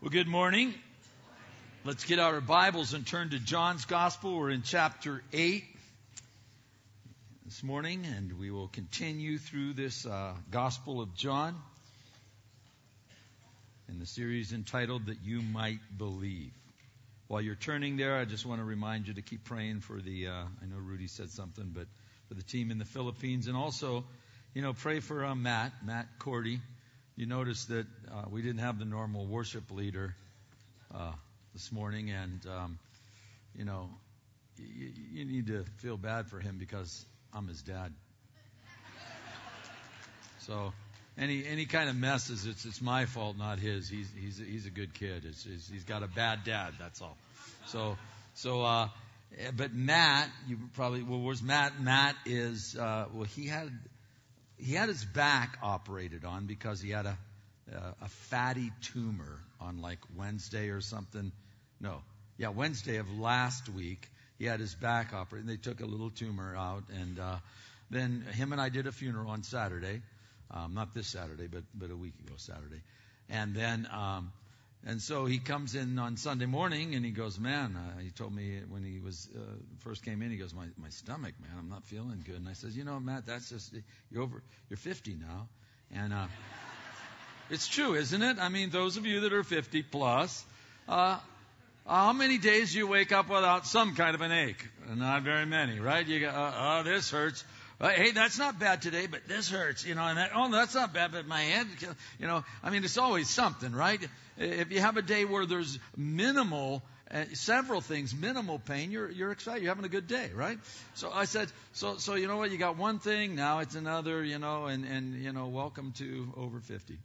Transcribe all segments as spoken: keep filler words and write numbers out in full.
Well, good morning. Let's get out our Bibles and turn to John's Gospel. We're in chapter eight this morning, and we will continue through this uh, Gospel of John in the series entitled That You Might Believe. While you're turning there, I just want to remind you to keep praying for the, uh, I know Rudy said something, but for the team in the Philippines. And also, you know, pray for uh, Matt, Matt Cordy. You notice that uh, we didn't have the normal worship leader uh, this morning, and um, you know, you, you need to feel bad for him because I'm his dad. So, any any kind of mess is it's it's my fault, not his. He's he's he's a good kid. It's, it's, he's got a bad dad. That's all. So so, uh, but Matt, you probably well, where's Matt? Matt is uh, well, he had. He had his back operated on because he had a, a, a fatty tumor on like Wednesday or something. No, yeah, Wednesday of last week. He had his back operated. They took a little tumor out, and uh, then him and I did a funeral on Saturday. Um, not this Saturday, but but a week ago Saturday. And then um, and so he comes in on Sunday morning, and he goes, man, uh, he told me when he was uh, first came in, he goes, my my stomach, man, I'm not feeling good. And I says, you know, Matt, that's just you're over, you're fifty now, and uh, it's true, isn't it? I mean, those of you that are fifty plus, uh, how many days you wake up without some kind of an ache? Not very many, right? You go, uh, oh, this hurts. Uh, hey, that's not bad today, but this hurts, you know, and that, oh, that's not bad, but my head, you know, I mean, it's always something, right? If you have a day where there's minimal, uh, several things, minimal pain, you're, you're excited, you're having a good day, right? So I said, so, so, you know what, you got one thing, now it's another, you know, and, and, you know, welcome to over fifty.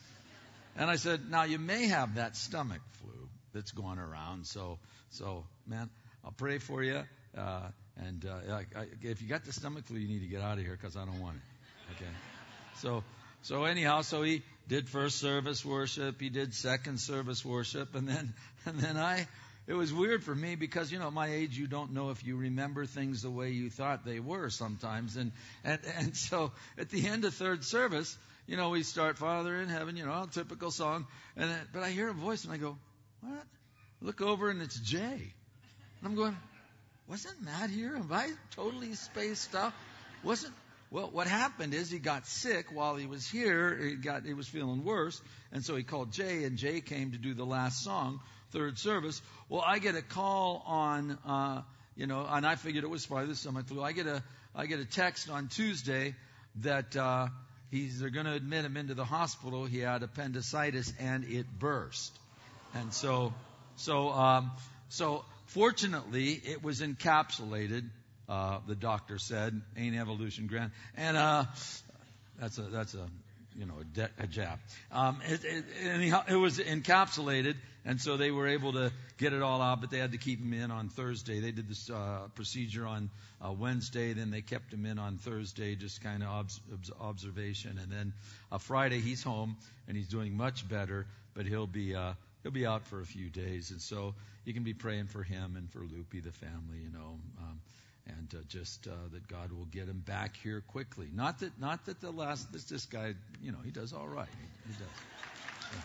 And I said, now you may have that stomach flu that's going around, so, so, man, I'll pray for you, uh, And uh, I, I, if you got the stomach flu, you need to get out of here because I don't want it. Okay. So, so anyhow, so he did first service worship, he did second service worship, and then, and then I. It was weird for me because you know, at my age, you don't know if you remember things the way you thought they were sometimes, and and and so at the end of third service, you know, we start Father in Heaven, you know, typical song, and then, but I hear a voice and I go, what? Look over and it's Jay, and I'm going. Wasn't Matt here? Am I totally spaced out? Wasn't, well, what happened is he got sick while he was here. He got, he was feeling worse. And so he called Jay, and Jay came to do the last song, third service. Well, I get a call on, uh, you know, and I figured it was probably the stomach flu. I get a, I get a text on Tuesday that, uh, he's, they're going to admit him into the hospital. He had appendicitis and it burst. And so, so, um, so, fortunately, it was encapsulated, uh, the doctor said, ain't evolution grand. And, uh, that's a, that's a, you know, a, de- a jab. Um, it, it, anyhow, it was encapsulated, and so they were able to get it all out, but they had to keep him in on Thursday. They did this, uh, procedure on, uh, Wednesday, then they kept him in on Thursday, just kind of obs- obs- observation. And then, uh, Friday, he's home, and he's doing much better, but he'll be, uh, he'll be out for a few days. And so, you can be praying for him and for Loopy, the family, you know, um, and uh, just uh, that God will get him back here quickly. Not that, not that the last this this guy, you know, he does all right. He, he does. Yeah.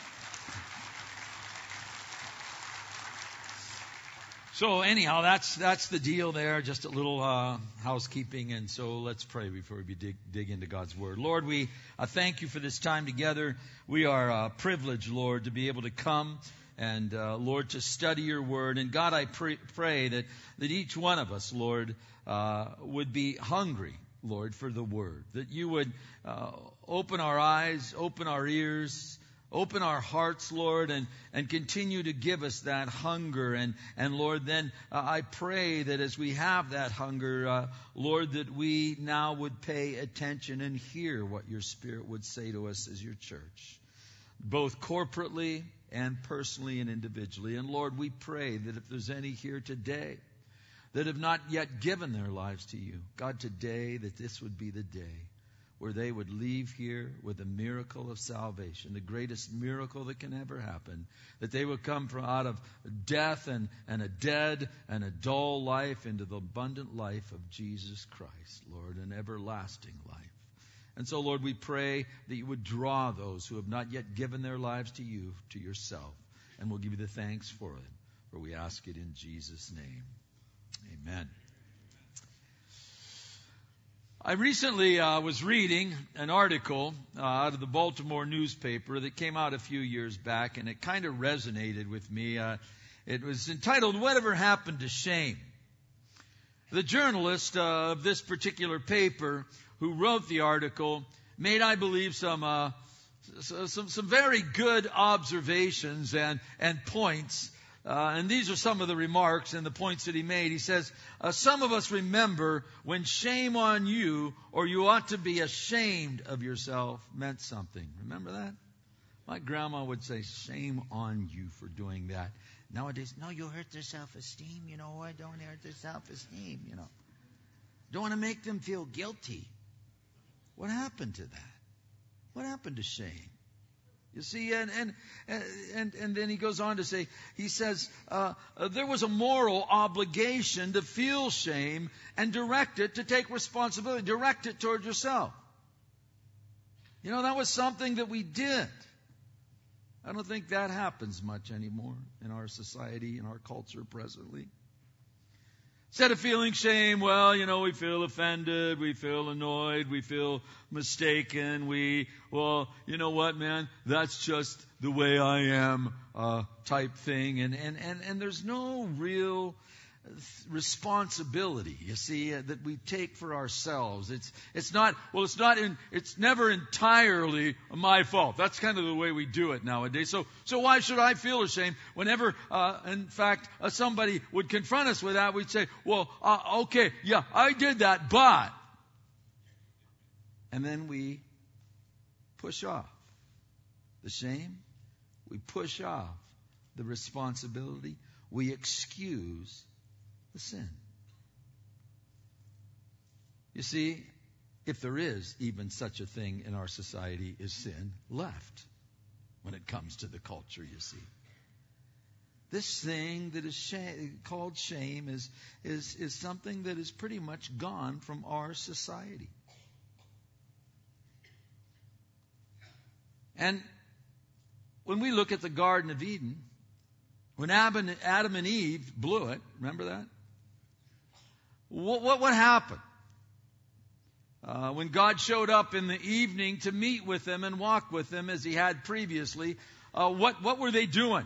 So anyhow, that's that's the deal there. Just a little uh, housekeeping, and so let's pray before we dig, dig into God's Word. Lord, we uh, thank you for this time together. We are uh, privileged, Lord, to be able to come. And, uh, Lord, to study your word. And, God, I pray, pray that, that each one of us, Lord, uh, would be hungry, Lord, for the word. That you would uh, open our eyes, open our ears, open our hearts, Lord, and, and continue to give us that hunger. And, and Lord, then uh, I pray that as we have that hunger, uh, Lord, that we now would pay attention and hear what your Spirit would say to us as your church, both corporately and personally and individually. And Lord, we pray that if there's any here today that have not yet given their lives to you, God, today that this would be the day where they would leave here with a miracle of salvation, the greatest miracle that can ever happen, that they would come from out of death and, and a dead and a dull life into the abundant life of Jesus Christ, Lord, an everlasting life. And so, Lord, we pray that you would draw those who have not yet given their lives to you, to yourself. And we'll give you the thanks for it. For we ask it in Jesus' name. Amen. I recently uh, was reading an article uh, out of the Baltimore newspaper that came out a few years back, and it kind of resonated with me. Uh, it was entitled, "Whatever Happened to Shame?" The journalist uh, of this particular paper who wrote the article made, I believe, some uh, some some very good observations and and points. Uh, and these are some of the remarks and the points that he made. He says, uh, some of us remember when shame on you, or you ought to be ashamed of yourself, meant something. Remember that? My grandma would say, shame on you for doing that. Nowadays, no, you'll hurt their self-esteem. You know what? Don't hurt their self-esteem, you know. Don't want to make them feel guilty. What happened to that? What happened to shame? You see, and and and and then he goes on to say, he says, uh, uh, there was a moral obligation to feel shame and direct it, to take responsibility, direct it toward yourself. You know, that was something that we did. I don't think that happens much anymore in our society, in our culture presently. Instead of feeling shame, well, you know, we feel offended, we feel annoyed, we feel mistaken, we, well, you know what, man, that's just the way I am, uh, type thing. And, and, and, and there's no real responsibility, you see, uh, that we take for ourselves. It's, it's not, well, it's not in, it's never entirely my fault. That's kind of the way we do it nowadays. So, so why should I feel ashamed? Whenever, uh, in fact, uh, somebody would confront us with that, we'd say, well, uh, okay, yeah, I did that, but, and then we push off the shame. We push off the responsibility. We excuse the sin. You see, if there is even such a thing in our society, is sin left when it comes to the culture, you see. This thing that is shame, called shame is, is, is something that is pretty much gone from our society. And when we look at the Garden of Eden, when Adam and Eve blew it, remember that? What, what, what happened? Uh, when God showed up in the evening to meet with them and walk with them as he had previously, uh, what, what were they doing?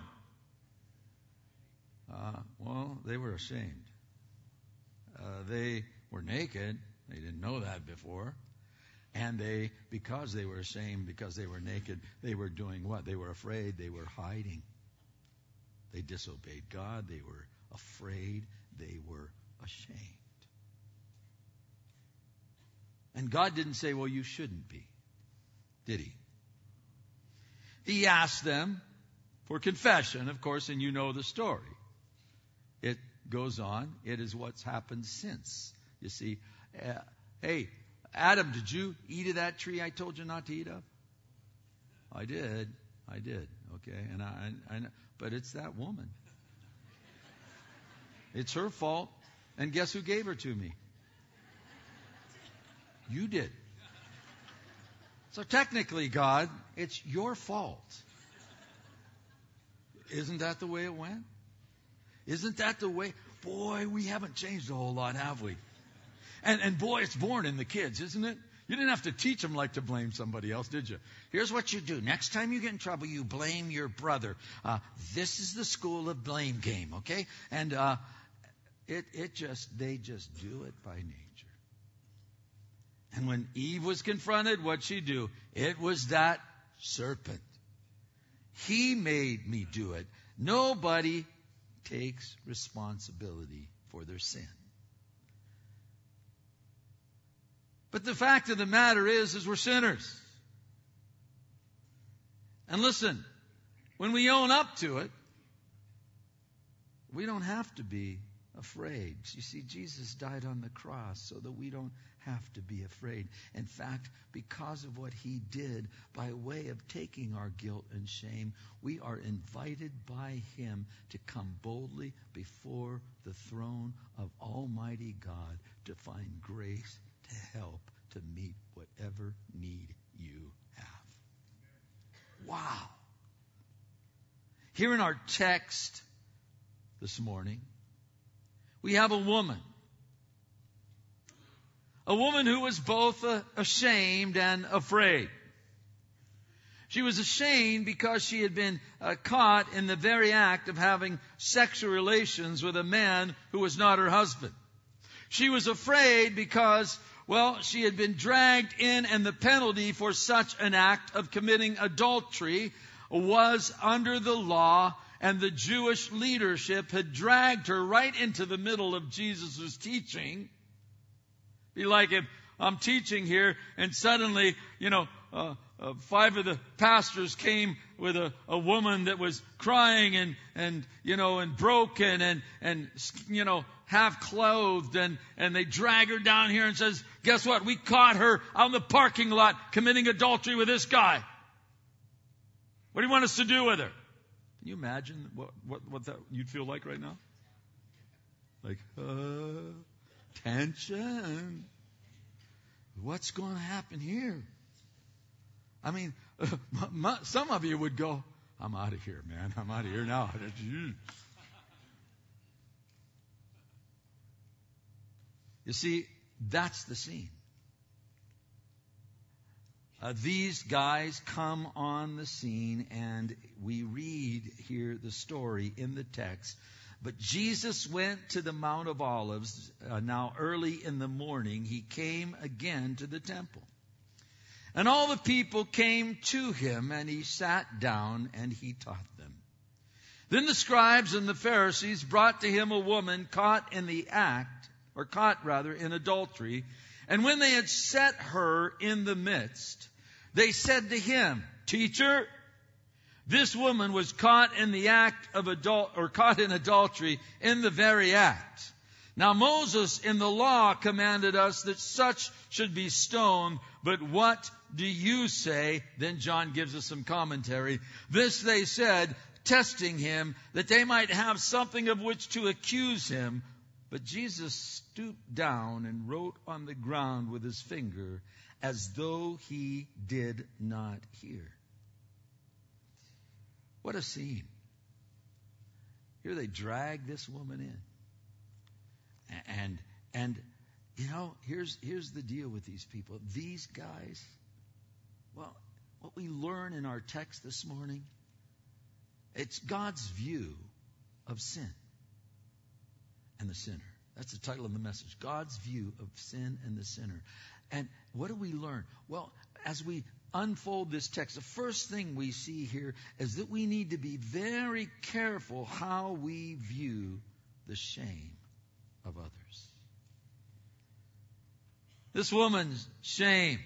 Uh, well, they were ashamed. Uh, they were naked. They didn't know that before. And they, because they were ashamed, because they were naked, they were doing what? They were afraid. They were hiding. They disobeyed God. They were afraid. They were ashamed. And God didn't say, well, you shouldn't be, did he? He asked them for confession, of course, and you know the story. It goes on. It is what's happened since. You see, uh, hey, Adam, did you eat of that tree I told you not to eat of? I did. I did. Okay. And I, I, I but it's that woman. It's her fault. And guess who gave her to me? You did. So technically, God, it's your fault. Isn't that the way it went? Isn't that the way? Boy, we haven't changed a whole lot, have we? And, and boy, it's born in the kids, isn't it? You didn't have to teach them like to blame somebody else, did you? Here's what you do. Next time you get in trouble, you blame your brother. Uh, this is the school of blame game, okay? And uh, it it just they just do it by nature. And when Eve was confronted, what'd she do? It was that serpent. He made me do it. Nobody takes responsibility for their sin. But the fact of the matter is, is we're sinners. And listen, when we own up to it, we don't have to be afraid. You see, Jesus died on the cross so that we don't have to be afraid. In fact, because of what he did by way of taking our guilt and shame, we are invited by him to come boldly before the throne of Almighty God to find grace to help to meet whatever need you have. Wow. Here in our text this morning, we have a woman. A woman who was both uh, ashamed and afraid. She was ashamed because she had been uh, caught in the very act of having sexual relations with a man who was not her husband. She was afraid because, well, she had been dragged in, and the penalty for such an act of committing adultery was under the law, and the Jewish leadership had dragged her right into the middle of Jesus' teaching. Be like if I'm teaching here and suddenly, you know, uh, uh, five of the pastors came with a, a woman that was crying and, and, you know, and broken and, and, you know, half clothed, and, and they drag her down here and says, guess what? We caught her out in the parking lot committing adultery with this guy. What do you want us to do with her? Can you imagine what, what, what that you'd feel like right now? Like, uh, tension. What's going to happen here? I mean, uh, my, my, some of you would go, I'm out of here, man. I'm out of here now. You see, that's the scene. Uh, these guys come on the scene, and we read here the story in the text. But Jesus went to the Mount of Olives. Uh, now early in the morning, he came again to the temple. And all the people came to him, and he sat down, and he taught them. Then the scribes and the Pharisees brought to him a woman caught in the act, or caught rather, in adultery. And when they had set her in the midst, they said to him, Teacher, this woman was caught in the act of adult, or caught in adultery in the very act. Now Moses in the law commanded us that such should be stoned, but what do you say? Then John gives us some commentary. This they said, testing him, that they might have something of which to accuse him. But Jesus stooped down and wrote on the ground with his finger, as though he did not hear. What a scene. Here they drag this woman in. And, and you know, here's, here's the deal with these people. These guys, well, what we learn in our text this morning, it's God's view of sin and the sinner. That's the title of the message. God's view of sin and the sinner. And what do we learn? Well, as we unfold this text, the first thing we see here is that we need to be very careful how we view the shame of others. This woman's shamed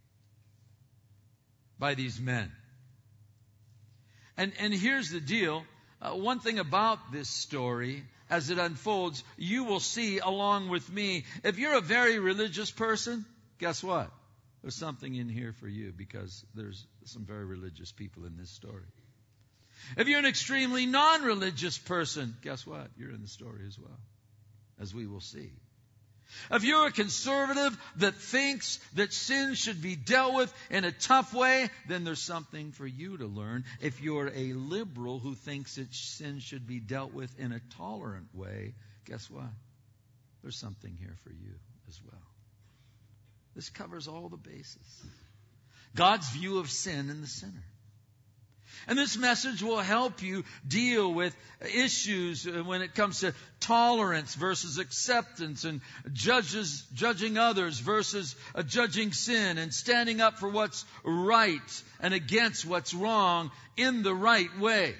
by these men. And, and here's the deal. Uh, one thing about this story, as it unfolds, you will see along with me, if you're a very religious person, guess what? There's something in here for you, because there's some very religious people in this story. If you're an extremely non-religious person, guess what? You're in the story as well, as we will see. If you're a conservative that thinks that sin should be dealt with in a tough way, then there's something for you to learn. If you're a liberal who thinks that sin should be dealt with in a tolerant way, guess what? There's something here for you as well. This covers all the bases. God's view of sin and the sinner. And this message will help you deal with issues when it comes to tolerance versus acceptance, and judges, judging others versus uh, judging sin, and standing up for what's right and against what's wrong in the right way.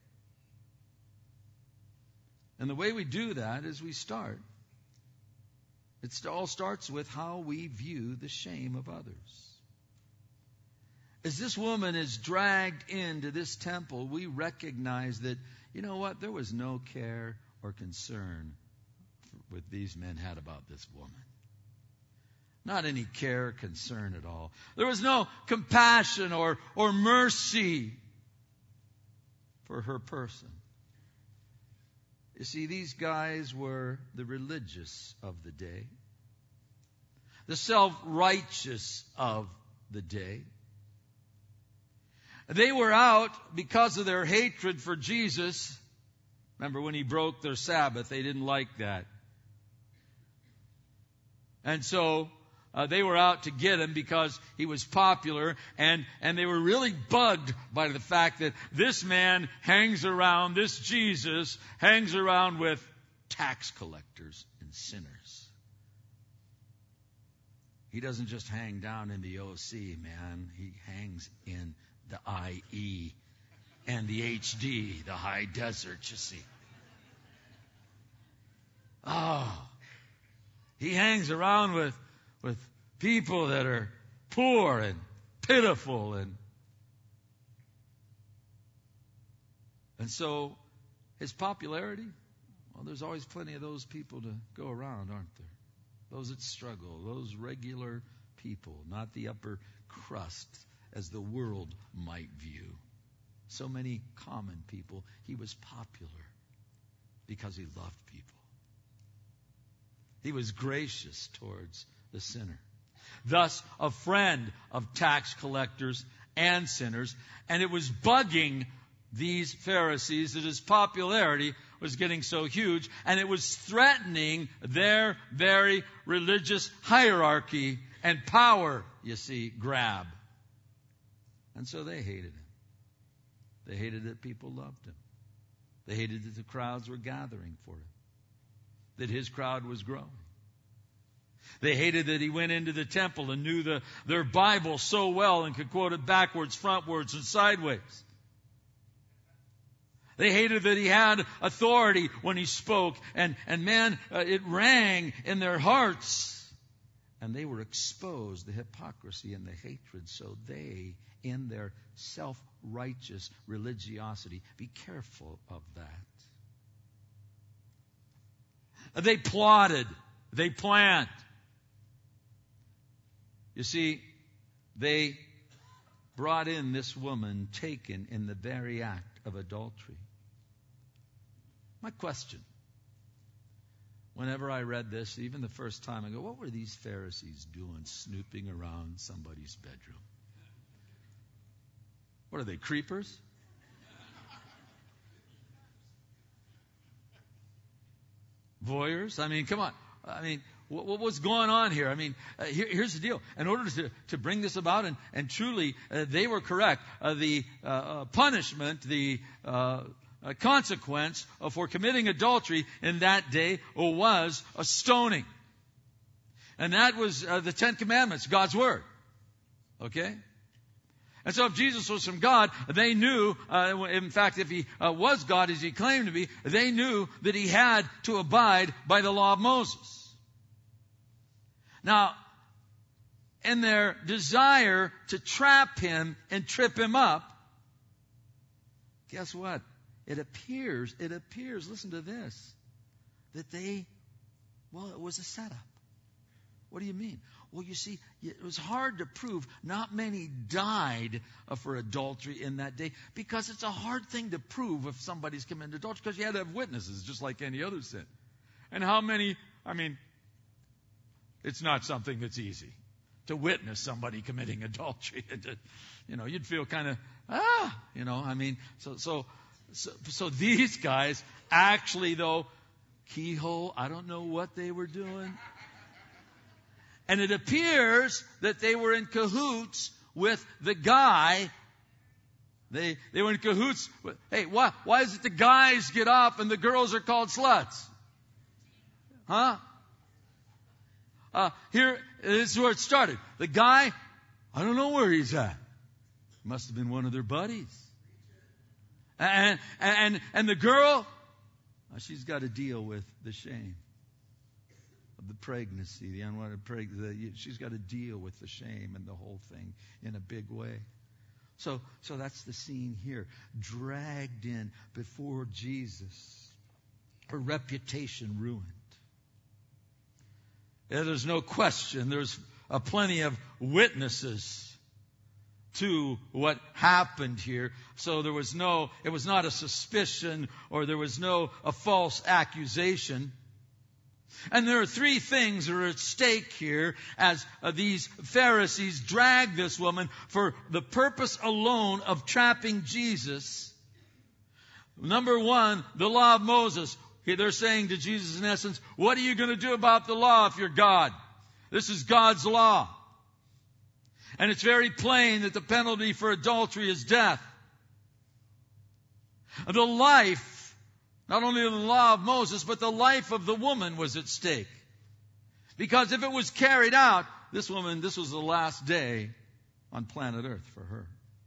And the way we do that is we start. It all starts with how we view the shame of others. As this woman is dragged into this temple, we recognize that, you know what, there was no care or concern with these men had about this woman. Not any care or concern at all. There was no compassion or, or mercy for her person. You see, these guys were the religious of the day. the self-righteous of the day. They were out because of their hatred for Jesus. Remember when he broke their Sabbath, they didn't like that. And so uh, they were out to get him because he was popular, and, and they were really bugged by the fact that this man hangs around, this Jesus hangs around with tax collectors and sinners. He doesn't just hang down in the O C, man. He hangs in the I E and the H D, the high desert, you see. Oh, he hangs around with, with people that are poor and pitiful. And, and so his popularity, well, there's always plenty of those people to go around, aren't there? Those that struggle, those regular people, not the upper crust as the world might view. So many common people. He was popular because he loved people. He was gracious towards the sinner. Thus, a friend of tax collectors and sinners. And it was bugging these Pharisees that his popularity was getting so huge, and it was threatening their very religious hierarchy and power, you see, grab. And so they hated him. They hated that people loved him. They hated that the crowds were gathering for him, that his crowd was growing. They hated that he went into the temple and knew the, their Bible so well and could quote it backwards, frontwards, and sideways. They hated that he had authority when he spoke. And, and man, uh, it rang in their hearts. And they were exposed, the hypocrisy and the hatred. So they, in their self-righteous religiosity, be careful of that. They plotted. They planned. You see, they brought in this woman taken in the very act of adultery. My question, whenever I read this, even the first time, I go, what were these Pharisees doing snooping around somebody's bedroom? What are they, creepers? Voyeurs? I mean, come on. I mean, what, what was going on here? I mean, uh, here, here's the deal. In order to, to bring this about, and, and truly uh, they were correct, uh, the uh, uh, punishment, the uh, uh, consequence uh, for committing adultery in that day was a stoning. And that was uh, the Ten Commandments, God's Word. Okay? And so if Jesus was from God, they knew, uh, in fact, if he uh, was God as he claimed to be, they knew that he had to abide by the law of Moses. Now, in their desire to trap him and trip him up, guess what? It appears, it appears, listen to this, that they, well, it was a setup. What do you mean? Well, you see, it was hard to prove. Not many died for adultery in that day because it's a hard thing to prove if somebody's committed adultery because you had to have witnesses just like any other sin. And how many, I mean, it's not something that's easy to witness somebody committing adultery. You know, you'd feel kind of, ah, you know, I mean, so, so, so, so these guys actually, though, keyhole, I don't know what they were doing. And it appears that they were in cahoots with the guy. They they were in cahoots with, hey, why, why is it the guys get off and the girls are called sluts? Huh? Uh, here, this is where it started. The guy, I don't know where he's at. Must have been one of their buddies. And, and, and the girl, she's got to deal with the shame of the pregnancy, the unwanted pregnancy. She's got to deal with the shame and the whole thing in a big way. So, so that's the scene here. Dragged in before Jesus. Her reputation ruined. Yeah, there's no question. There's uh, plenty of witnesses to what happened here. So there was no, it was not a suspicion or there was no a false accusation. And there are three things that are at stake here as uh, these Pharisees drag this woman for the purpose alone of trapping Jesus. Number one, the law of Moses. They're saying to Jesus, in essence, what are you going to do about the law if you're God? This is God's law. And it's very plain that the penalty for adultery is death. The life, not only the law of Moses, but the life of the woman was at stake. Because if it was carried out, this woman, this was the last day on planet Earth for her.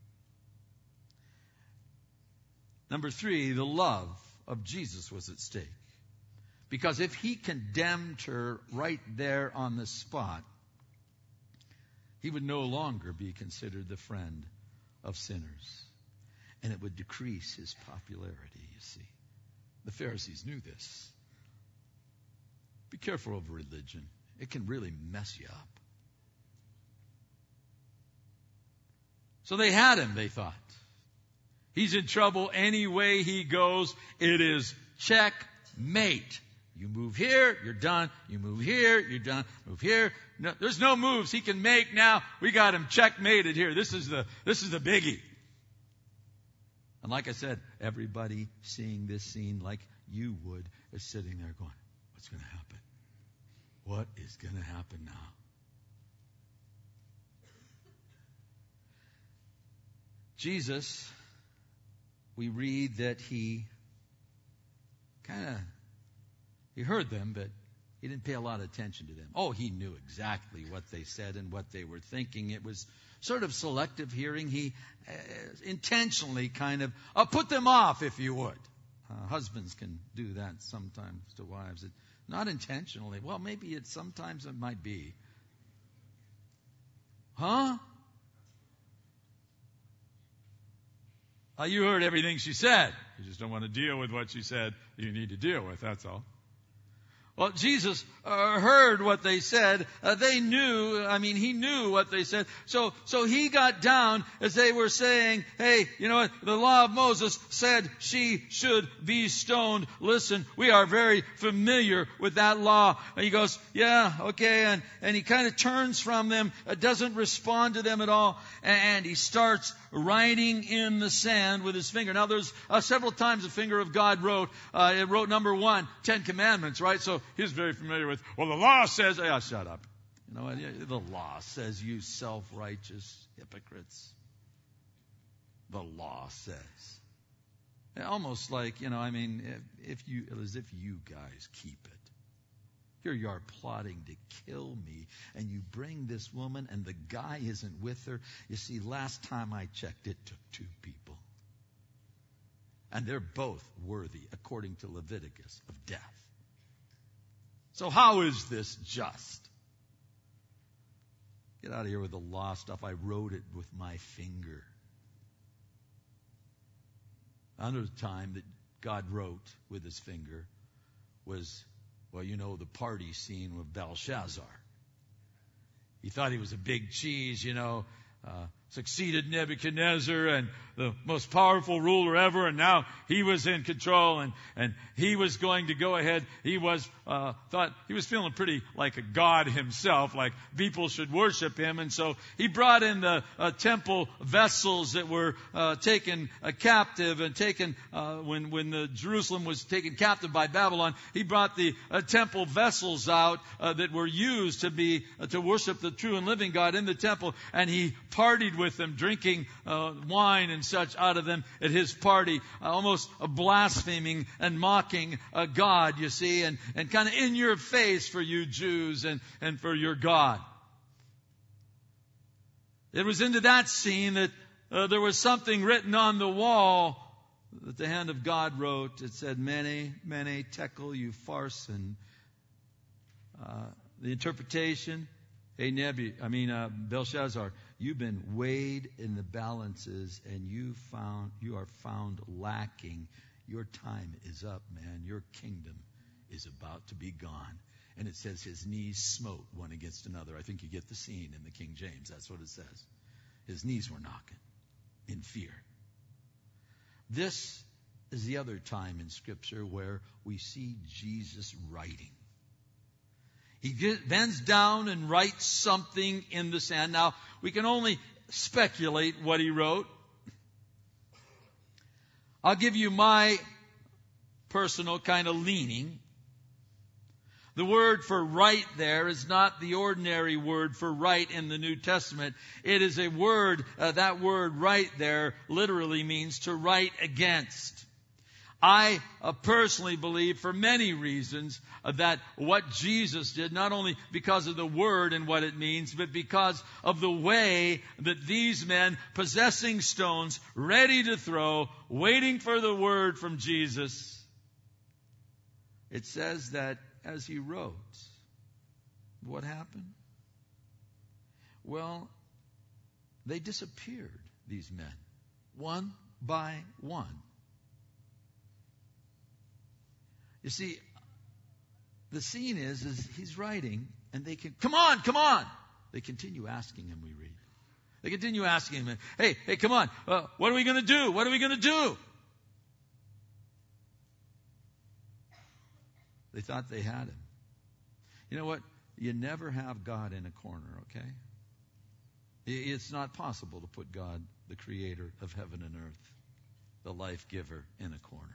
Number three, the love of Jesus was at stake. Because if he condemned her right there on the spot, he would no longer be considered the friend of sinners. And it would decrease his popularity, you see. The Pharisees knew this. Be careful of religion. It can really mess you up. So they had him, they thought. He's in trouble any way he goes. It is checkmate. You move here, you're done. You move here, you're done. Move here. No, there's no moves he can make now. We got him checkmated here. This is the this is the biggie. And like I said, everybody seeing this scene like you would is sitting there going, what's going to happen? What is going to happen now? Jesus, we read that he kind of, he heard them, but he didn't pay a lot of attention to them. Oh, he knew exactly what they said and what they were thinking. It was sort of selective hearing. He uh, intentionally kind of uh, put them off, if you would. Uh, husbands can do that sometimes to wives. It, not intentionally. Well, maybe it sometimes it might be. Huh? Uh, you heard everything she said. You just don't want to deal with what she said you need to deal with, that's all. Well, Jesus uh, heard what they said. Uh, they knew, I mean, he knew what they said. So, so he got down as they were saying, hey, you know what? The law of Moses said she should be stoned. Listen, we are very familiar with that law. And he goes, yeah, okay. And, and he kind of turns from them, uh, doesn't respond to them at all. And, and he starts writing in the sand with his finger. Now, there's uh, several times the finger of God wrote. Uh, it wrote number one, Ten Commandments, right? So he's very familiar with, well, the law says, yeah, shut up. You know, the law says, you self-righteous hypocrites. The law says. Almost like, you know, I mean, if, if you, as if you guys keep it. Here you are plotting to kill me, and you bring this woman, and the guy isn't with her. You see, last time I checked, it took two people. And they're both worthy, according to Leviticus, of death. So how is this just? Get out of here with the law stuff. I wrote it with my finger. Another time that God wrote with his finger was, well, you know, the party scene with Belshazzar. He thought he was a big cheese, you know, uh, succeeded Nebuchadnezzar and the most powerful ruler ever, and now he was in control, and, and he was going to go ahead. He was, uh, thought, he was feeling pretty like a god himself, like people should worship him, and so he brought in the uh, temple vessels that were uh, taken uh, captive and taken, uh, when, when the Jerusalem was taken captive by Babylon, he brought the uh, temple vessels out uh, that were used to be, uh, to worship the true and living God in the temple, and he partied with them, drinking uh, wine and such out of them at his party, uh, almost uh, blaspheming and mocking uh, God, you see, and, and kind of in your face for you Jews and, and for your God. It was into that scene that uh, there was something written on the wall that the hand of God wrote. It said, Mene, Mene, Tekel, Upharsin. Uh, the interpretation, hey, Nebu, I mean, uh, Belshazzar, you've been weighed in the balances, and you found you are found lacking. Your time is up, man. Your kingdom is about to be gone. And it says his knees smote one against another. I think you get the scene in the King James. That's what it says. His knees were knocking in fear. This is the other time in Scripture where we see Jesus writing. He get, bends down and writes something in the sand. Now, we can only speculate what he wrote. I'll give you my personal kind of leaning. The word for right there is not the ordinary word for right in the New Testament. It is a word, uh, that word right there literally means to write against. I uh, personally believe, for many reasons, uh, that what Jesus did, not only because of the word and what it means, but because of the way that these men, possessing stones, ready to throw, waiting for the word from Jesus, it says that as he wrote, what happened? Well, they disappeared, these men, one by one. You see, the scene is, is he's writing, and they can, come on, come on. They continue asking him, we read. They continue asking him, hey, hey, come on, uh, what are we going to do? What are we going to do? They thought they had him. You know what? You never have God in a corner, okay? It's not possible to put God, the creator of heaven and earth, the life giver, in a corner.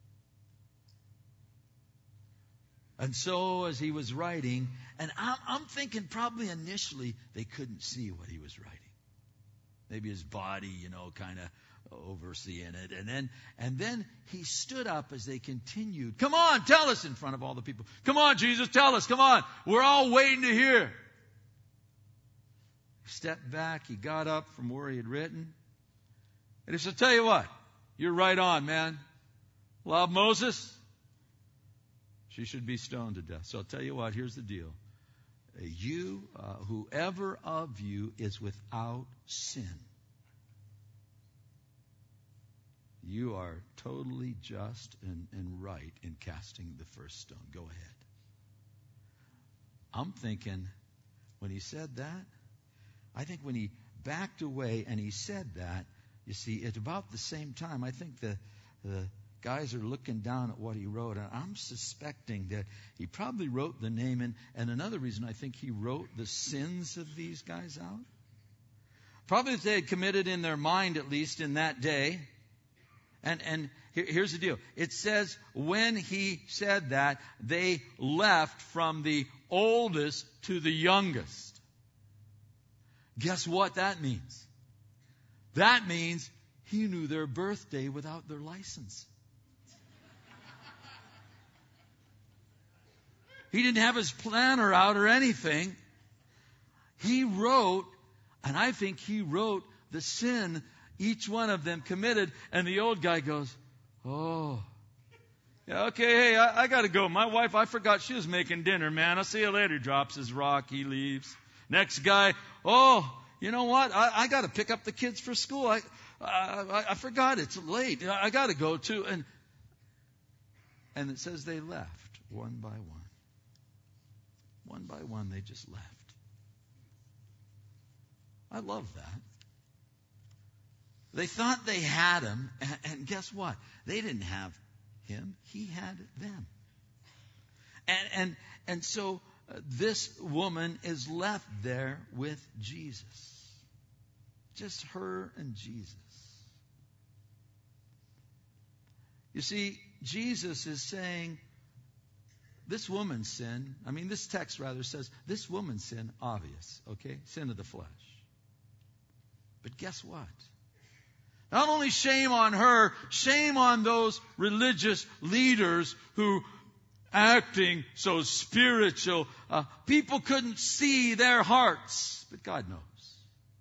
And so as he was writing, and I'm, I'm thinking probably initially they couldn't see what he was writing. Maybe his body, you know, kind of overseeing it. And then, and then he stood up as they continued. Come on, tell us, in front of all the people. Come on, Jesus, tell us. Come on. We're all waiting to hear. He stepped back. He got up from where he had written. And he said, tell you what, you're right on, man. Law of Moses, she should be stoned to death. So I'll tell you what, here's the deal. You, uh, whoever of you is without sin, you are totally just and, and right in casting the first stone. Go ahead. I'm thinking, when he said that, I think when he backed away and he said that, you see, at about the same time, I think the, the guys are looking down at what he wrote, and I'm suspecting that he probably wrote the name, and, and another reason I think he wrote the sins of these guys out. Probably that they had committed in their mind, at least in that day. And, and here, here's the deal. It says when he said that, they left from the oldest to the youngest. Guess what that means? That means he knew their birthday without their license. He didn't have his planner out or anything. He wrote, and I think he wrote the sin each one of them committed. And the old guy goes, oh, yeah, okay, hey, I, I got to go. My wife, I forgot she was making dinner, man. I'll see you later. Drops his rock. He leaves. Next guy, oh, you know what? I, I got to pick up the kids for school. I, I, I forgot. It's late. I, I got to go too. And, and it says they left one by one. One by one, they just left. I love that. They thought they had him, and, and guess what? They didn't have him. He had them. And and and so uh, this woman is left there with Jesus. Just her and Jesus. You see, Jesus is saying, this woman's sin, I mean, this text rather says, this woman's sin, obvious, okay? Sin of the flesh. But guess what? Not only shame on her, shame on those religious leaders who, acting so spiritual, uh, people couldn't see their hearts. But God knows.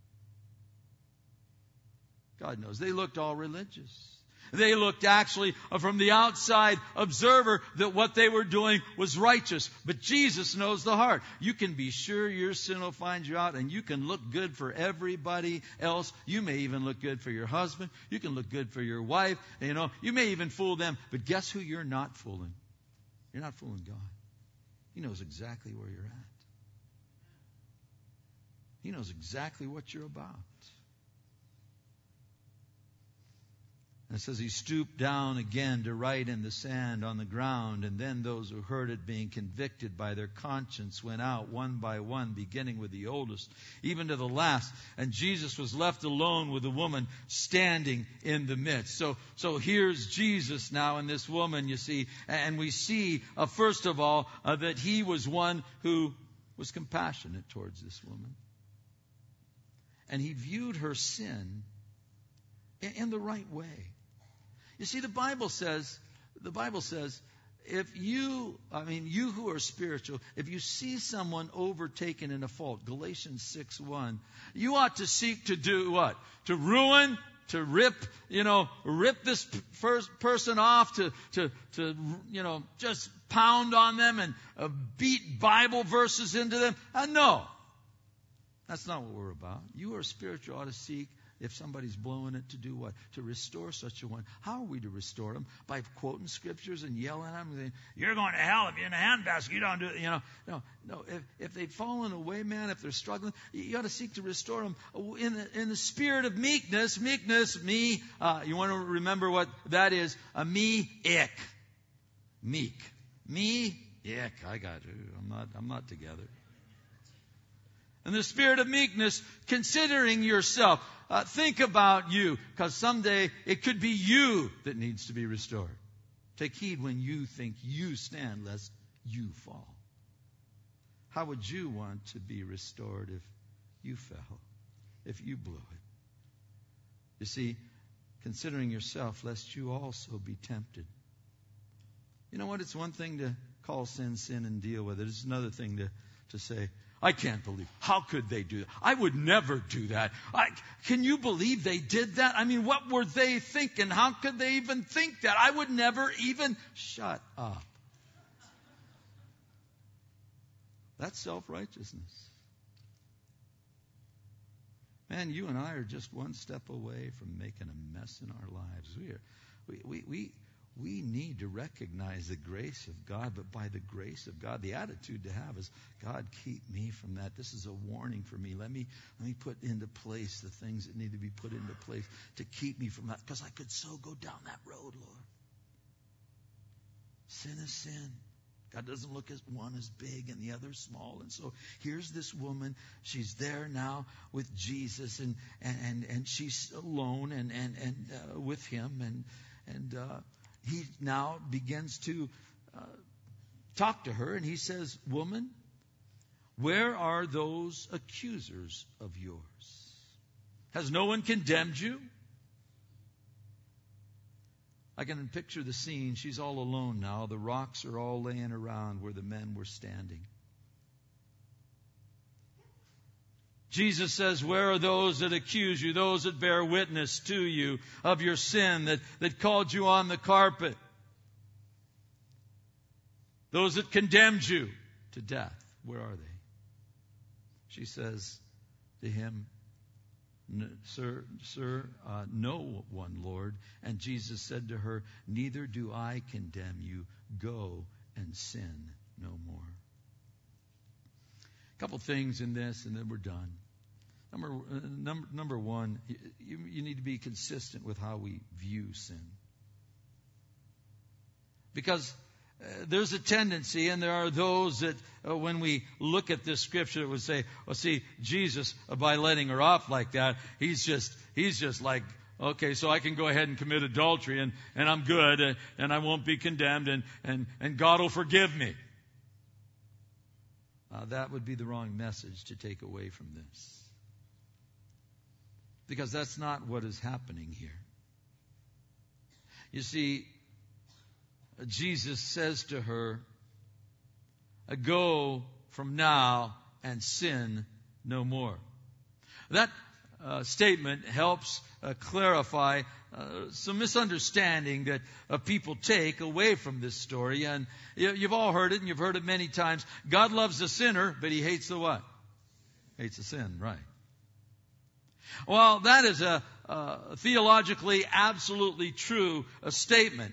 God knows. They looked all religious. They looked actually from the outside observer that what they were doing was righteous. But Jesus knows the heart. You can be sure your sin will find you out, and you can look good for everybody else. You may even look good for your husband. You can look good for your wife. You know, you may even fool them. But guess who you're not fooling? You're not fooling God. He knows exactly where you're at. He knows exactly what you're about. And it says he stooped down again to write in the sand on the ground. And then those who heard it, being convicted by their conscience, went out one by one, beginning with the oldest, even to the last. And Jesus was left alone with the woman standing in the midst. So, so here's Jesus now and this woman, you see. And we see, uh, first of all, uh, that he was one who was compassionate towards this woman. And he viewed her sin in, in the right way. You see, the Bible says, the Bible says, if you, I mean, you who are spiritual, if you see someone overtaken in a fault, Galatians six one, you ought to seek to do what? To ruin, to rip, you know, rip this first person off, to, to, to, you know, just pound on them and uh, beat Bible verses into them. Uh, no. That's not what we're about. You are spiritual, ought to seek, if somebody's blowing it, to do what? To restore such a one. How are we to restore them? By quoting scriptures and yelling at them and saying, you're going to hell if you're in a handbasket. You don't do it. You know, no, no. If, if they've fallen away, man, if they're struggling, you got to seek to restore them in the, in the spirit of meekness. Meekness, me. Uh, you want to remember what that is? A me-ick. Meek. Me-ick. I got you. I'm not, I'm not together. In the spirit of meekness, considering yourself. Uh, think about you, because someday it could be you that needs to be restored. Take heed when you think you stand, lest you fall. How would you want to be restored if you fell, if you blew it? You see, considering yourself, lest you also be tempted. You know what? It's one thing to call sin sin and deal with it. It's another thing to, to say, I can't believe. How could they do that? I would never do that. I, can you believe they did that? I mean, what were they thinking? How could they even think that? I would never even... Shut up. That's self-righteousness. Man, you and I are just one step away from making a mess in our lives. We are, we, we, we, we need to recognize the grace of God, but by the grace of God, the attitude to have is, God, keep me from that. This is a warning for me. Let me, let me put into place the things that need to be put into place to keep me from that, because I could so go down that road, Lord. Sin is sin. God doesn't look at one as big and the other small. And so here's this woman. She's there now with Jesus, and and and, and she's alone and and and uh, with him, and and uh, he now begins to uh, talk to her, and he says, "Woman, where are those accusers of yours? Has no one condemned you?" I can picture the scene. She's all alone now. The rocks are all laying around where the men were standing. Jesus says, where are those that accuse you, those that bear witness to you of your sin, that, that called you on the carpet? Those that condemned you to death, where are they? She says to him, Sir, sir, uh, no one, Lord. And Jesus said to her, neither do I condemn you. Go and sin no more. A couple things in this, and then we're done. Number, uh, number, number one, you, you need to be consistent with how we view sin. Because Uh, there's a tendency, and there are those that uh, when we look at this scripture, would say, well, see, Jesus, uh, by letting her off like that, he's just, he's just like, okay, so I can go ahead and commit adultery, and, and I'm good, and, and I won't be condemned, and, and, and God will forgive me. Uh, that would be the wrong message to take away from this. Because that's not what is happening here. You see, Jesus says to her, go from now and sin no more. That uh, statement helps uh, clarify uh, some misunderstanding that uh, people take away from this story. And you, you've all heard it, and you've heard it many times. God loves the sinner, but he hates the what? Hates the sin, right. Well, that is a, a theologically absolutely true a statement.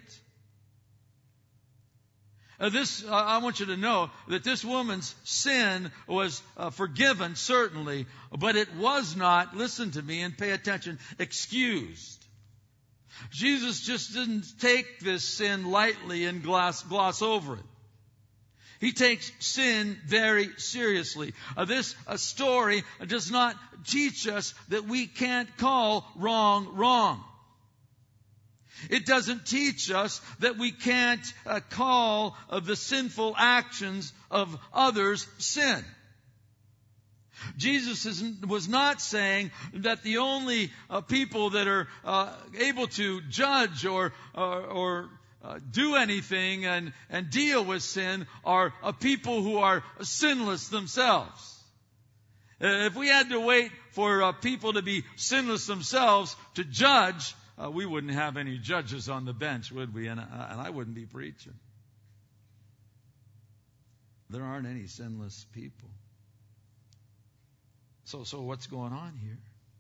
Uh, this, uh, I want you to know that this woman's sin was uh, forgiven, certainly, but it was not, listen to me and pay attention, excused. Jesus just didn't take this sin lightly and gloss, gloss over it. He takes sin very seriously. Uh, this uh, story does not teach us that we can't call wrong wrong. It doesn't teach us that we can't uh, call uh, the sinful actions of others sin. Jesus is, was not saying that the only uh, people that are uh, able to judge or or, or uh, do anything and, and deal with sin are uh, people who are sinless themselves. Uh, if we had to wait for uh, people to be sinless themselves to judge, uh, we wouldn't have any judges on the bench, would we? And, uh, and I wouldn't be preaching. There aren't any sinless people. So, so what's going on here?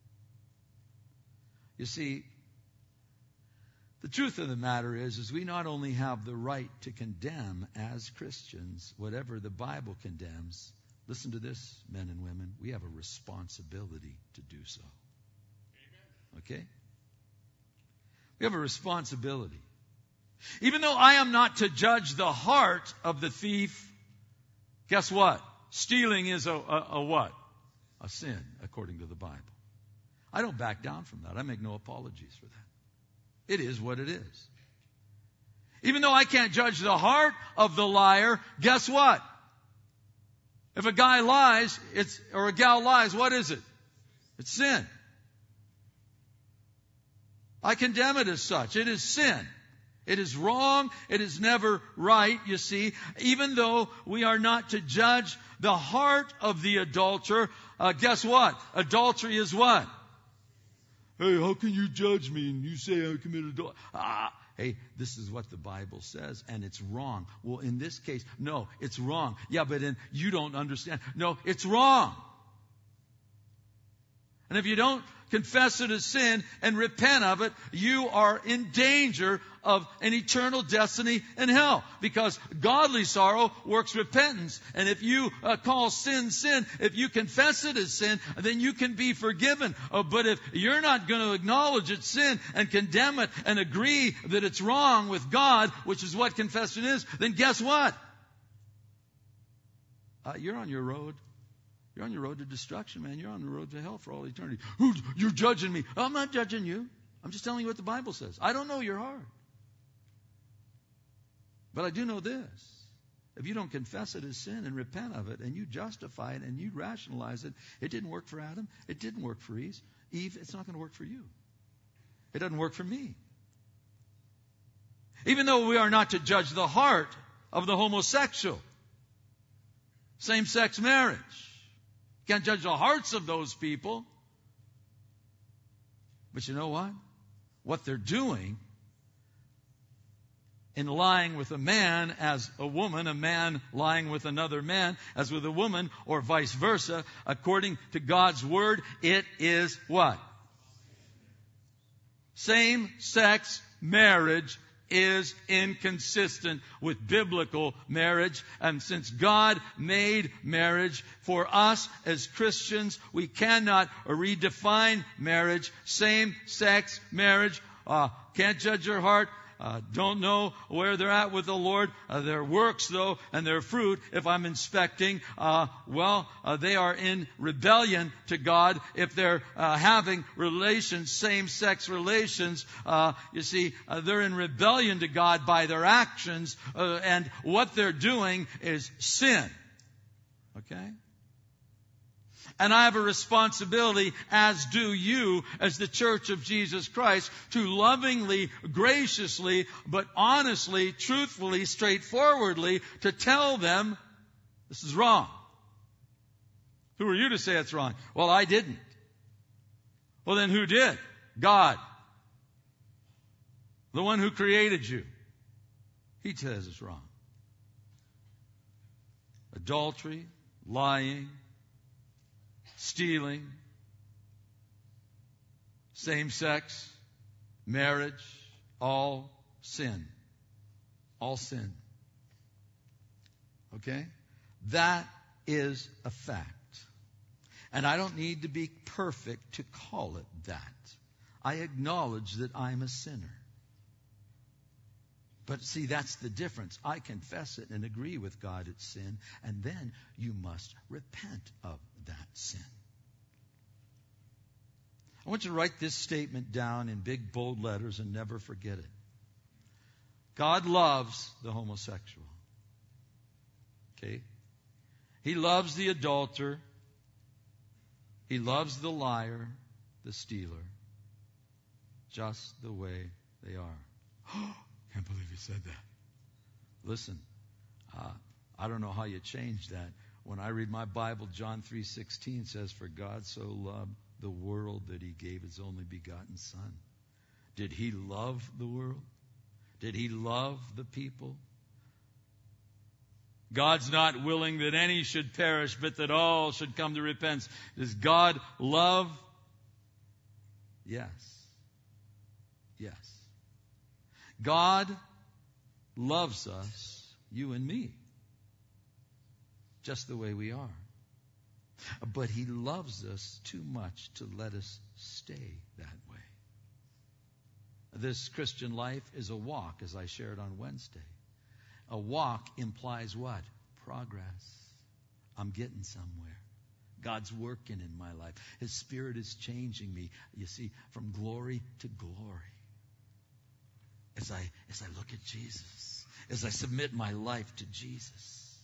You see, the truth of the matter is, is we not only have the right to condemn as Christians whatever the Bible condemns. Listen to this, men and women. We have a responsibility to do so. Okay? We have a responsibility. Even though I am not to judge the heart of the thief, guess what? Stealing is a, a, a what? A sin, according to the Bible. I don't back down from that. I make no apologies for that. It is what it is. Even though I can't judge the heart of the liar, guess what? If a guy lies, it's or a gal lies, what is it? It's sin. I condemn it as such. It is sin. It is wrong. It is never right, you see. Even though we are not to judge the heart of the adulterer, uh, guess what? Adultery is what? Hey, how can you judge me and you say I committed adultery? Ah, hey, this is what the Bible says, and it's wrong. Well, in this case, no, it's wrong. Yeah, but in, you don't understand. No, it's wrong. And if you don't confess it as sin and repent of it, you are in danger of an eternal destiny in hell. Because godly sorrow works repentance. And if you uh, call sin sin, if you confess it as sin, then you can be forgiven. Uh, but if you're not going to acknowledge it's sin and condemn it and agree that it's wrong with God, which is what confession is, then guess what? Uh, you're on your road. You're on your road to destruction, man. You're on the road to hell for all eternity. Who's, you're judging me. I'm not judging you. I'm just telling you what the Bible says. I don't know your heart. But I do know this. If you don't confess it as sin and repent of it, and you justify it and you rationalize it, it didn't work for Adam. It didn't work for Eve. Eve, it's not going to work for you. It doesn't work for me. Even though we are not to judge the heart of the homosexual, same-sex marriage. Can't judge the hearts of those people. But you know what? What they're doing in lying with a man as a woman, a man lying with another man as with a woman, or vice versa, according to God's Word, it is what? Same-sex marriage is inconsistent with biblical marriage. And since God made marriage for us as Christians, we cannot redefine marriage. Same-sex marriage. Uh, can't judge your heart. Uh, don't know where they're at with the Lord. Uh, their works, though, and their fruit, if I'm inspecting, uh, well, uh, they are in rebellion to God. If they're uh, having relations, same-sex relations, uh, you see, uh, they're in rebellion to God by their actions, uh, and what they're doing is sin. Okay? And I have a responsibility, as do you, as the Church of Jesus Christ, to lovingly, graciously, but honestly, truthfully, straightforwardly, to tell them, this is wrong. Who are you to say it's wrong? Well, I didn't. Well, then who did? God. The one who created you. He says it's wrong. Adultery, lying, stealing, same-sex, marriage, all sin. All sin. Okay? That is a fact. And I don't need to be perfect to call it that. I acknowledge that I'm a sinner. But see, that's the difference. I confess it and agree with God it's sin, and then you must repent of that sin. I want you to write this statement down in big, bold letters and never forget it. God loves the homosexual. Okay? He loves the adulterer. He loves the liar, the stealer, just the way they are. Can't believe he said that. Listen, uh, I don't know how you change that. When I read my Bible, John three sixteen says, "For God so loved the world that he gave his only begotten Son." Did he love the world? Did he love the people? God's not willing that any should perish, but that all should come to repentance. Does God love? Yes. Yes. God loves us, you and me, just the way we are. But he loves us too much to let us stay that way. This Christian life is a walk, as I shared on Wednesday. A walk implies what? Progress. I'm getting somewhere. God's working in my life. His Spirit is changing me, you see, from glory to glory. As I, as I look at Jesus, as I submit my life to Jesus.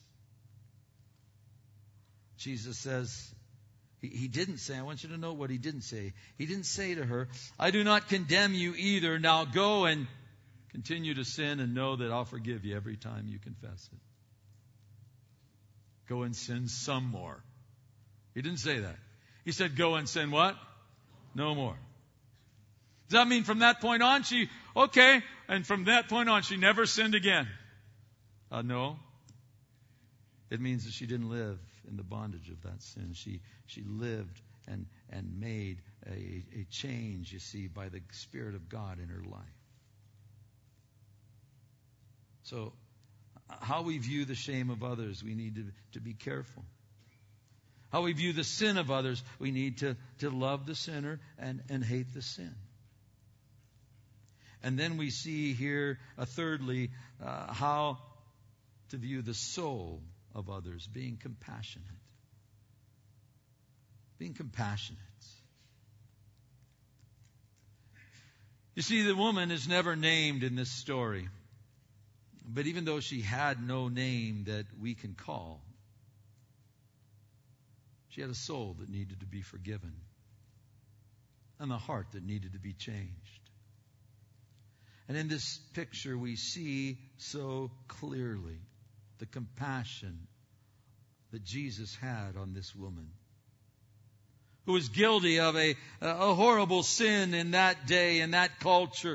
Jesus says, he, he didn't say, I want you to know what he didn't say. He didn't say to her, "I do not condemn you either. Now go and continue to sin and know that I'll forgive you every time you confess it." Go and sin some more. He didn't say that. He said, go and sin what? No more. Does that mean from that point on she, okay, and from that point on she never sinned again? Uh, no. It means that she didn't live in the bondage of that sin. She she lived and, and made a, a change, you see, by the Spirit of God in her life. So, how we view the shame of others, we need to, to be careful. How we view the sin of others, we need to, to love the sinner and, and hate the sin. And then we see here, uh, thirdly, uh, how to view the soul of others, being compassionate. Being compassionate. You see, the woman is never named in this story. But even though she had no name that we can call, she had a soul that needed to be forgiven and a heart that needed to be changed. And in this picture we see so clearly the compassion that Jesus had on this woman, who was guilty of a, a horrible sin in that day, in that culture.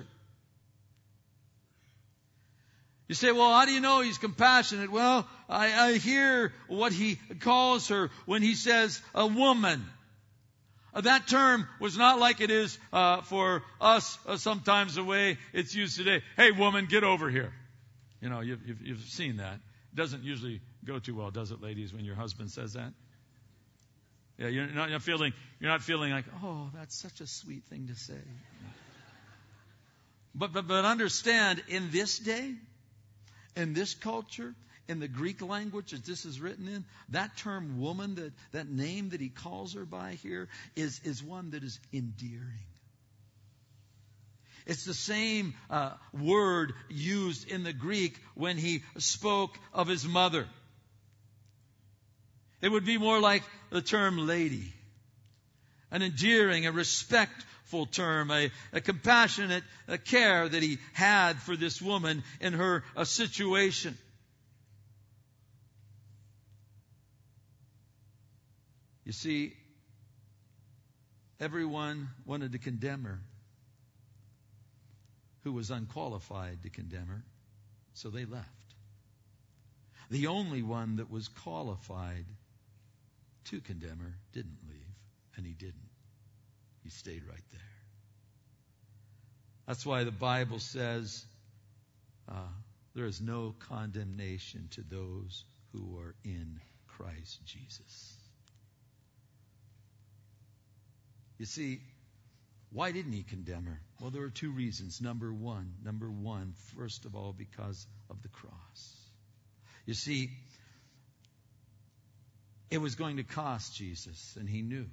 You say, well, how do you know he's compassionate? Well, I, I hear what he calls her when he says a woman. Uh, that term was not like it is uh, for us uh, sometimes the way it's used today. Hey, woman, get over here. You know, you've, you've, you've seen that. It doesn't usually go too well, does it, ladies, when your husband says that? Yeah, you're not, you're not feeling, you're not feeling like, oh, that's such a sweet thing to say. But, but, but understand, in this day, in this culture, in the Greek language as this is written in, that term woman, that, that name that he calls her by here, is, is one that is endearing. It's the same uh, word used in the Greek when he spoke of his mother. It would be more like the term lady. An endearing, a respectful term, a, a compassionate a care that he had for this woman in her a situation. You see, everyone wanted to condemn her who was unqualified to condemn her, so they left. The only one that was qualified to condemn her didn't leave, and he didn't. He stayed right there. That's why the Bible says uh, there is no condemnation to those who are in Christ Jesus. You see, Why didn't he condemn her? Well, there were two reasons. Number one, number one, first of all, because of the cross. You see, it was going to cost Jesus, and he knew,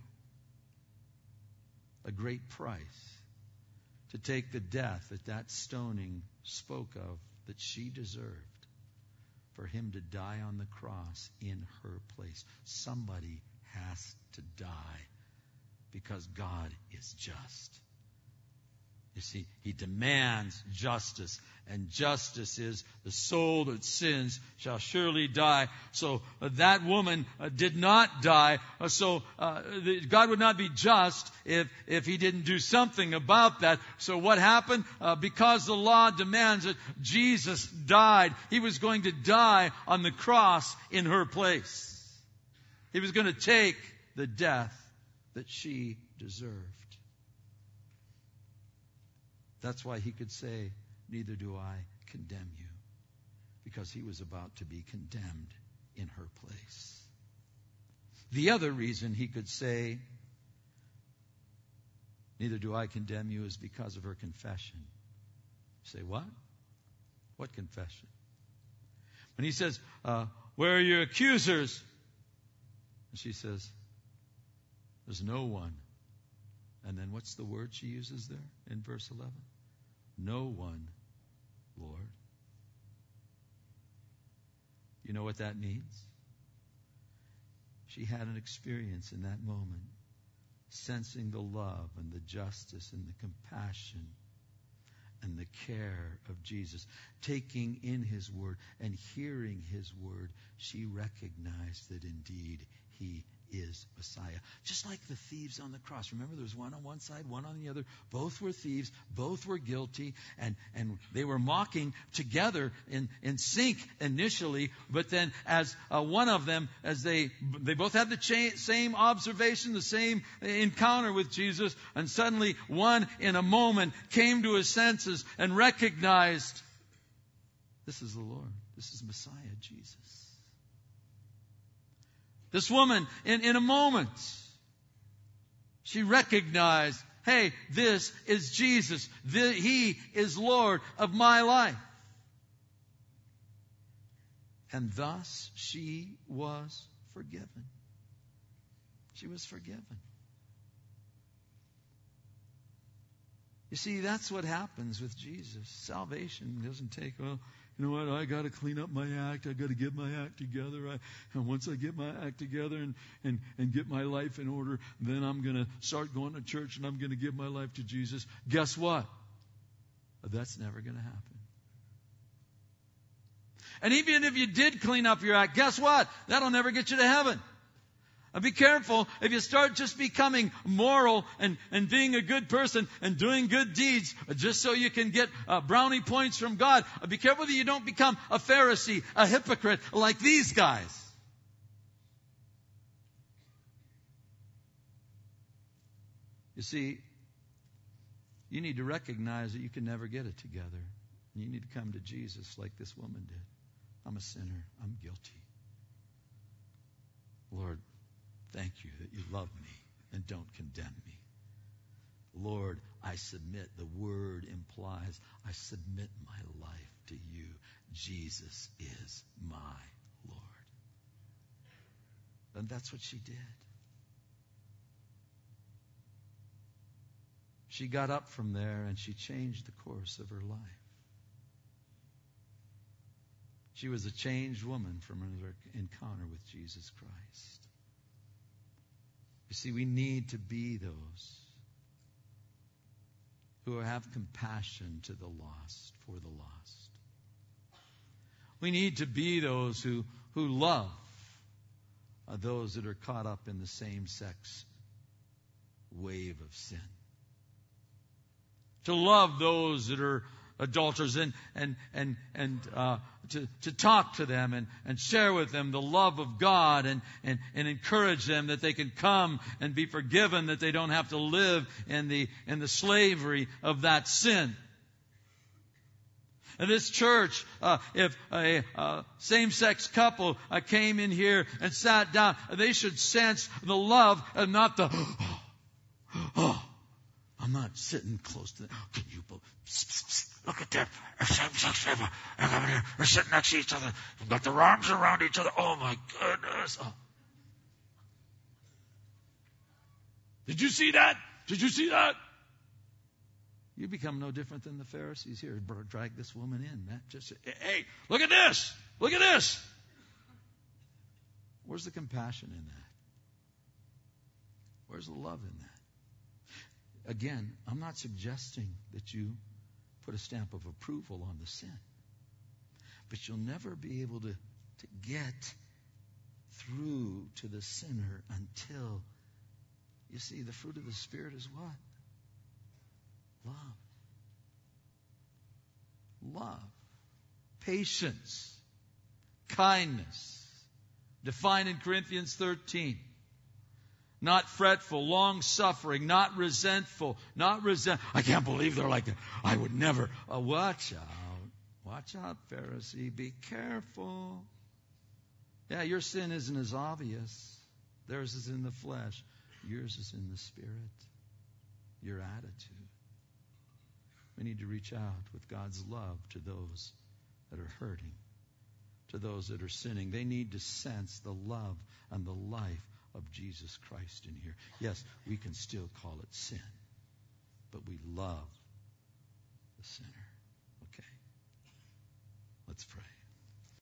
a great price to take the death that that stoning spoke of, that she deserved, for him to die on the cross in her place. Somebody has to die because God is just. You see, he demands justice, and justice is the soul that sins shall surely die. So uh, that woman uh, did not die. Uh, so uh, the, God would not be just if if he didn't do something about that. So what happened? Uh, because the law demands it, Jesus died. He was going to die on the cross in her place. He was going to take the death that she deserved. That's why he could say, neither do I condemn you, because he was about to be condemned in her place. The other reason he could say, neither do I condemn you, is because of her confession. You say, what? What confession? When he says, uh, where are your accusers? And she says, there's no one. And then what's the word she uses there in verse eleven? No one, Lord. You know what that means? She had an experience in that moment, sensing the love and the justice and the compassion and the care of Jesus. Taking in his word and hearing his word, she recognized that indeed he is Messiah. Just like the thieves on the cross. Remember, there was one on one side, one on the other. Both were thieves. Both were guilty. And, and they were mocking together in, in sync initially. But then as uh, one of them, as they they both had the cha- same observation, the same encounter with Jesus. And suddenly one in a moment came to his senses and recognized, this is the Lord. This is Messiah, Jesus. This woman, in, in a moment, she recognized, hey, this is Jesus. The, he is Lord of my life. And thus she was forgiven. She was forgiven. You see, that's what happens with Jesus. Salvation doesn't take, well, you know what, I got to clean up my act. I got to get my act together. I, and once I get my act together and, and, and get my life in order, then I'm going to start going to church and I'm going to give my life to Jesus. Guess what? That's never going to happen. And even if you did clean up your act, guess what? That'll never get you to heaven. And be careful if you start just becoming moral and, and being a good person and doing good deeds just so you can get uh, brownie points from God. Be careful that you don't become a Pharisee, a hypocrite like these guys. You see, you need to recognize that you can never get it together. You need to come to Jesus like this woman did. I'm a sinner. I'm guilty. Lord, thank you that you love me and don't condemn me. Lord, I submit. The word implies I submit my life to you. Jesus is my Lord. And that's what she did. She got up from there and she changed the course of her life. She was a changed woman from her encounter with Jesus Christ. You see, we need to be those who have compassion to the lost, for the lost. We need to be those who, who love uh, those that are caught up in the same-sex wave of sin. To love those that are adulterers and and and and uh, to to talk to them and and share with them the love of God and and and encourage them that they can come and be forgiven, that they don't have to live in the in the slavery of that sin. In this church, uh, if a uh, same-sex couple uh, came in here and sat down, they should sense the love and not the oh, oh I'm not sitting close to them. Can you believe? Look at them. Same-sex people. They're sitting next to each other. They've got their arms around each other. Oh, my goodness. Oh. Did you see that? Did you see that? You become no different than the Pharisees here. Drag this woman in, man. Just, hey, look at this. Look at this. Where's the compassion in that? Where's the love in that? Again, I'm not suggesting that you put a stamp of approval on the sin. But you'll never be able to, to get through to the sinner until, you see, the fruit of the Spirit is what? Love. Love. Patience. Kindness. Defined in Corinthians thirteen. Not fretful, long-suffering, not resentful, not resent. I can't believe they're like that. I would never. Oh, watch out. Watch out, Pharisee. Be careful. Yeah, your sin isn't as obvious. Theirs is in the flesh. Yours is in the Spirit. Your attitude. We need to reach out with God's love to those that are hurting, to those that are sinning. They need to sense the love and the life of Jesus Christ in here. Yes, we can still call it sin, but we love the sinner. Okay? Let's pray.